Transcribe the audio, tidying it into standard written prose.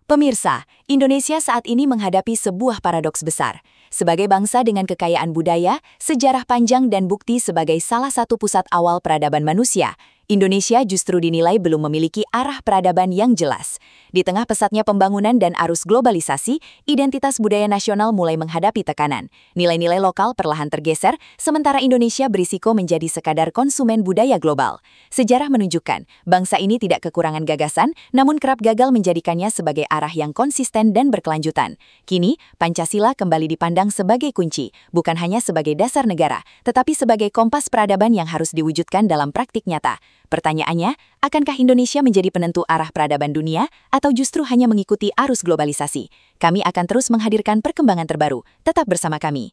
Pemirsa, Indonesia saat ini menghadapi sebuah paradoks besar. Sebagai bangsa dengan kekayaan budaya, sejarah panjang dan bukti sebagai salah satu pusat awal peradaban manusia, Indonesia justru dinilai belum memiliki arah peradaban yang jelas. Di tengah pesatnya pembangunan dan arus globalisasi, identitas budaya nasional mulai menghadapi tekanan. Nilai-nilai lokal perlahan tergeser, sementara Indonesia berisiko menjadi sekadar konsumen budaya global. Sejarah menunjukkan, bangsa ini tidak kekurangan gagasan, namun kerap gagal menjadikannya sebagai arah yang konsisten dan berkelanjutan. Kini, Pancasila kembali dipandang sebagai kunci, bukan hanya sebagai dasar negara, tetapi sebagai kompas peradaban yang harus diwujudkan dalam praktik nyata. Pertanyaannya, akankah Indonesia menjadi penentu arah peradaban dunia atau justru hanya mengikuti arus globalisasi? Kami akan terus menghadirkan perkembangan terbaru. Tetap bersama kami.